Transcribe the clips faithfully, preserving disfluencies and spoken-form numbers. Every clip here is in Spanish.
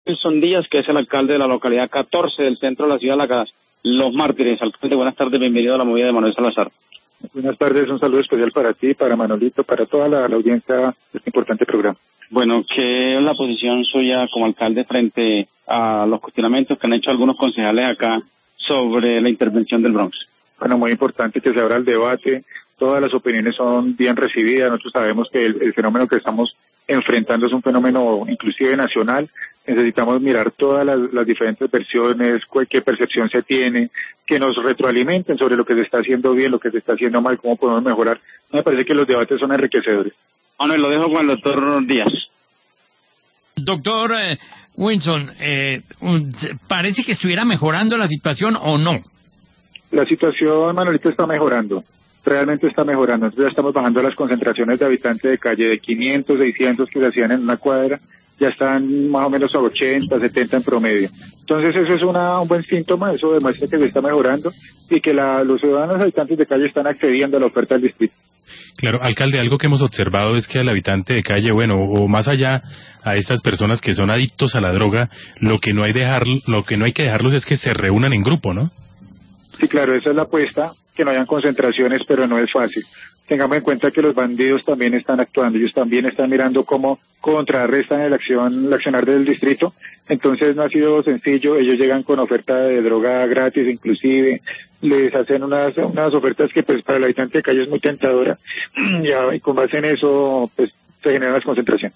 Wilson Díaz, que es el alcalde de la localidad catorce del centro de la ciudad de La Los Mártires. Alcalde, buenas tardes, bienvenido a la movida de Manuel Salazar. Buenas tardes, un saludo especial para ti, para Manolito, para toda la, la audiencia de este importante programa. Bueno, ¿qué es la posición suya como alcalde frente a los cuestionamientos que han hecho algunos concejales acá sobre la intervención del Bronx? Bueno, muy importante que se abra el debate, todas las opiniones son bien recibidas, nosotros sabemos que el, el fenómeno que estamos enfrentando es un fenómeno inclusive nacional, necesitamos mirar todas las, las diferentes versiones, qué percepción se tiene, que nos retroalimenten sobre lo que se está haciendo bien, lo que se está haciendo mal, cómo podemos mejorar. Me parece que los debates son enriquecedores. Bueno, y lo dejo con el doctor Díaz. Doctor eh, Wilson, eh, ¿parece que estuviera mejorando la situación o no? La situación, Manolito, está mejorando. Realmente está mejorando. Entonces ya estamos bajando las concentraciones de habitantes de calle de quinientos, seiscientos que se hacían en una cuadra, ya están más o menos a ochenta, setenta en promedio. Entonces eso es una, un buen síntoma, eso demuestra que se está mejorando y que la, los ciudadanos habitantes de calle están accediendo a la oferta del distrito. Claro, alcalde, algo que hemos observado es que al habitante de calle, bueno, o más allá a estas personas que son adictos a la droga, lo que no hay dejar, lo que no hay que dejarlos es que se reúnan en grupo, ¿no? Sí, claro, esa es la apuesta, que no hayan concentraciones, pero no es fácil. Tengamos en cuenta que los bandidos también están actuando, ellos también están mirando cómo contrarrestan el acción, el accionar del distrito, entonces no ha sido sencillo, ellos llegan con oferta de droga gratis, inclusive, les hacen unas unas ofertas que pues para el habitante de calle es muy tentadora, ya, y con base en eso, pues se generan las concentraciones.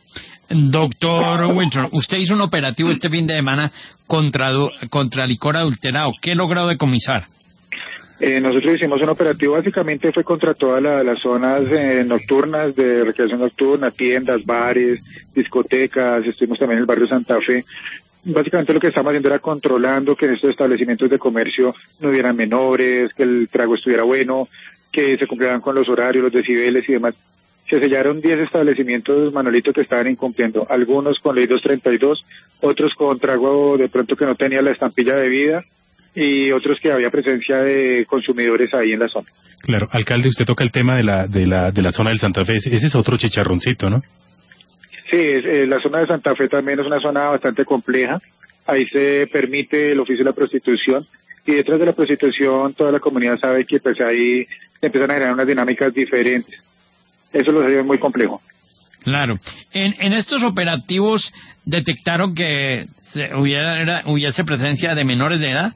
Doctor Wilson, usted hizo un operativo este fin de semana contra, contra licor adulterado, ¿qué logró decomisar? Eh, nosotros hicimos un operativo, básicamente fue contra todas la, las zonas eh, nocturnas, de recreación nocturna, tiendas, bares, discotecas, estuvimos también en el barrio Santa Fe. Básicamente lo que estamos haciendo era controlando que en estos establecimientos de comercio no hubieran menores, que el trago estuviera bueno, que se cumplieran con los horarios, los decibeles y demás. Se sellaron diez establecimientos, Manolito, que estaban incumpliendo, algunos con ley doscientos treinta y dos, otros con trago de pronto que no tenía la estampilla de vida, y otros que había presencia de consumidores ahí en la zona. Claro, alcalde, usted toca el tema de la de la de la zona del Santa Fe, ese es otro chicharroncito, ¿no? Sí, es, eh, la zona de Santa Fe también es una zona bastante compleja, ahí se permite el oficio de la prostitución, y detrás de la prostitución toda la comunidad sabe que pues ahí se empiezan a generar unas dinámicas diferentes, eso lo hace muy complejo. Claro, en, en estos operativos detectaron que se hubiera, hubiese presencia de menores de edad.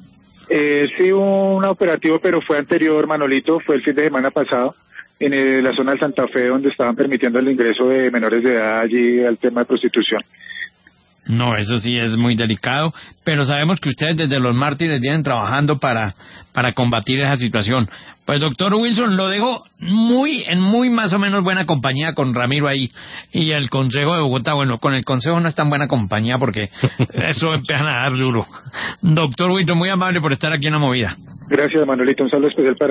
Eh, sí, hubo un operativo, pero fue anterior, Manolito, fue el fin de semana pasado, en el, la zona del Santa Fe, donde estaban permitiendo el ingreso de menores de edad allí al tema de prostitución. No, eso sí es muy delicado, pero sabemos que ustedes desde Los Mártires vienen trabajando para para combatir esa situación. Pues doctor Wilson, lo dejo muy en muy más o menos buena compañía con Ramiro ahí y el Consejo de Bogotá. Bueno, con el Consejo no es tan buena compañía porque eso empiezan a dar duro. Doctor Wilson, muy amable por estar aquí en la movida. Gracias, Manolito, un saludo especial para